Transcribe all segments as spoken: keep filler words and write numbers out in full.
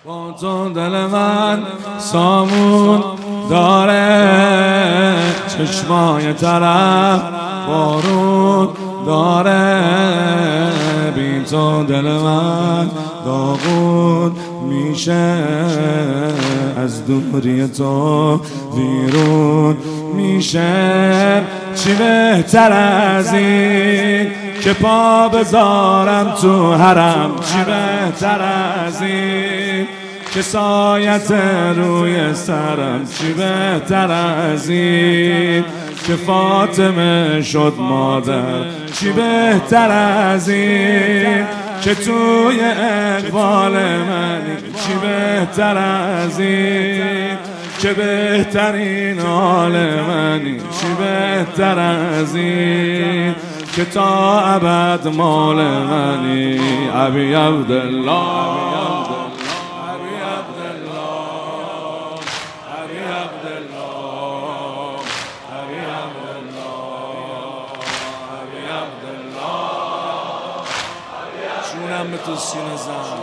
با تو دل من سامون داره، چشمای طرف بارون داره. بی تو دل من داغون میشه، از دوری تو ویرون میشه. چی بهتر از این که پا بذارم تو حرم؟ چی بهتر از این که سایت روی سرم؟ چی بهتر از این که فاطمه شد مادر؟ چی بهتر از این که توی اقبال منی؟ چی بهتر از این که بهترین حال منی؟ چی بهتر از این که تا ابد مال منی؟ ابی عبدالله جونم به تو سینه زن،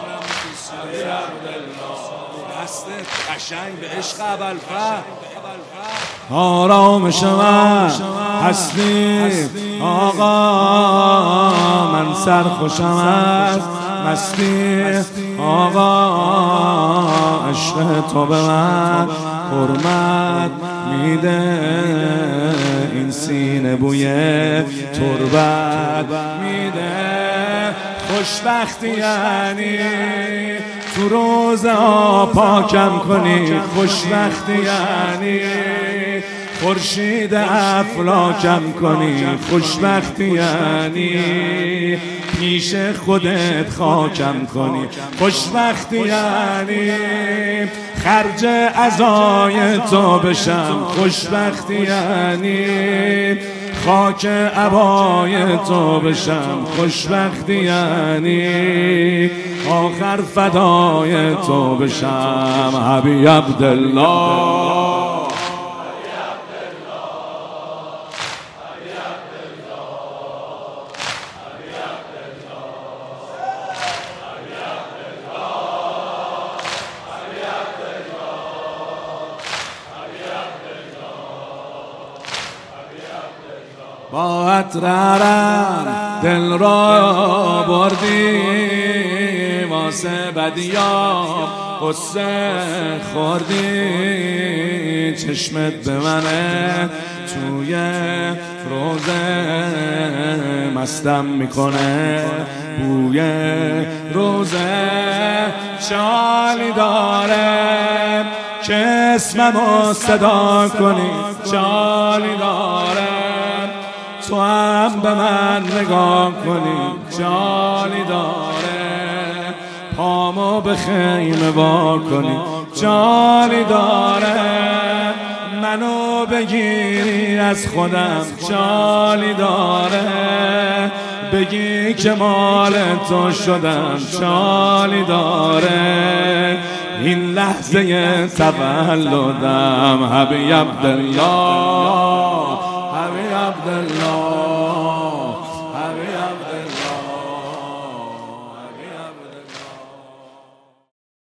دستت قشنگ به عشق ابوالفضل. آرامش من هستی آقا، من سرخوشم از مستی آقا. عشق تو به من حرمت میده، این سینه بوی تربت میده. خوشبختی یعنی تو روزه ها پاکم کنی، خوشبختی یعنی خورشید افلاکم کنی، خوشبختی یعنی پیش خودت خاکم کنی، خوشبختی یعنی خرج عزای تو بشم، خوشبختی یعنی خاک عبای تو بشم، خوشبختی یعنی آخر فدای تو بشم. ابی عبدالله با عطرم دل را بردی، واسه بدیا قصه خوردی. چشمت به منه توی روزه مستم میکنه، بوی روزه چالی داره که اسممو صدا کنی، چالی داره تو هم به من نگاه کنی، جالی داره پامو به خیمه وا کنی، جالی داره منو بگیری از خودم، جالی داره بگی که مال تو شدم، جالی داره این لحظه تولدم. ابی عبدالله، ابی عبدالله.